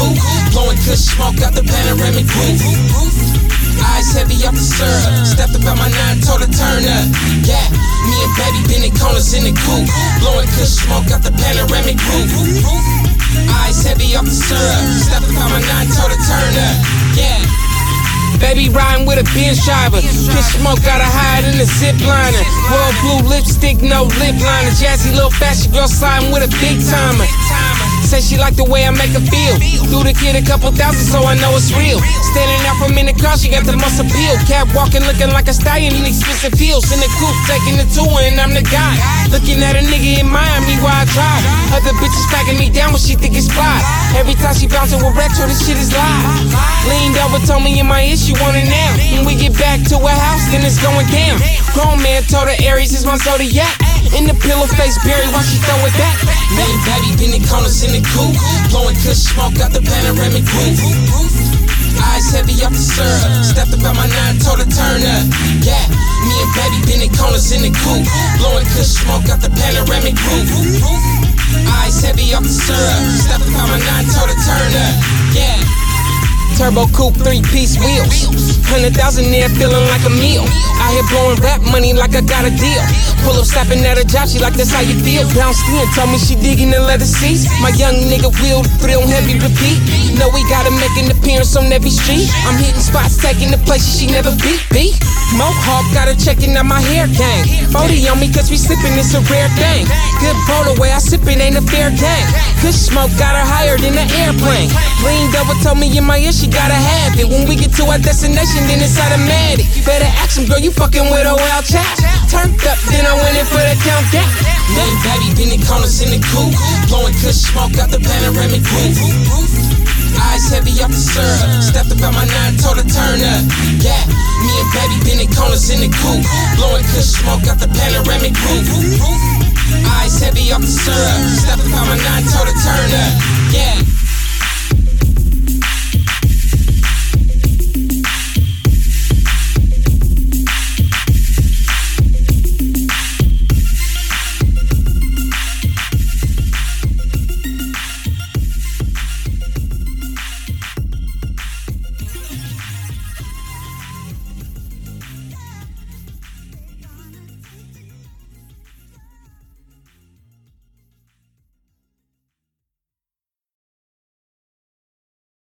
coupe, blowing kush smoke out the panoramic roof. Eyes heavy off the syrup, stepped up out my 9, told her turn up. Yeah, me and baby been in corners in the coupe, blowing kush smoke out the panoramic roof. Eyes heavy off the syrup, stepped up out my 9, told her turn up. Yeah. Baby riding with a Benz driver. Kush smoke gotta hide in the zip liner. Royal blue lipstick, no lip liner. Jazzy little fashion girl sliding with a big timer. Say she like the way I make her feel. Threw the kid a couple thousand so I know it's real. Standing out from in the car, she got the muscle appeal. Cat walking looking like a stallion in expensive heels. In the coupe, taking the tour and I'm the guy. Looking at a nigga in Miami while I drive. Other bitches packing me down when she think it's fly. Every time she bouncing with retro, this shit is live. Leaned over, told me in my ear she want it now. When we get back to her house, then it's going down. Grown man told her Aries is my zodiac. In the pillow face berry while she throw it back. Me and baby been in corners in the coupe, blowing kush smoke out the panoramic roof. Eyes heavy off the syrup, stepped up out my 9, told her turn up. Yeah, me and baby been in corners in the coupe, blowing kush smoke out the panoramic roof. Eyes heavy off the syrup, stepped up out my 9, told her turn up. Yeah. Turbo coupe, 3-piece wheels. 100,000 there, feeling like a meal. Out here blowing rap money like I got a deal. Pull up, slapping at her job, she like that's how you feel. Bounced in, told me she digging the leather seats. My young nigga wheel, thrill heavy repeat. Know we gotta make an appearance on every street. I'm hitting spots, taking the places she never beat. Mohawk got her checking out my hair gang. 40 on me cause we slipping, it's a rare thing. Good bro, the way I sip it ain't a fair game. Kush smoke got her higher than an airplane. Leaned over, told me in my ear she gotta have it. When we get to our destination, then it's automatic. Better ask him, girl, you fucking with a wild chat. Turned up, then I went in for the countdown. Me and baby been in corners in the coupe, blowing kush smoke out the panoramic roof. Eyes heavy off the syrup, stepped up out my 9, told her turn up. Yeah, me and baby been in corners in the coupe, blowing kush smoke out the panoramic roof. Eyes heavy off the syrup, stepped up out my 9, told her turn up. Yeah.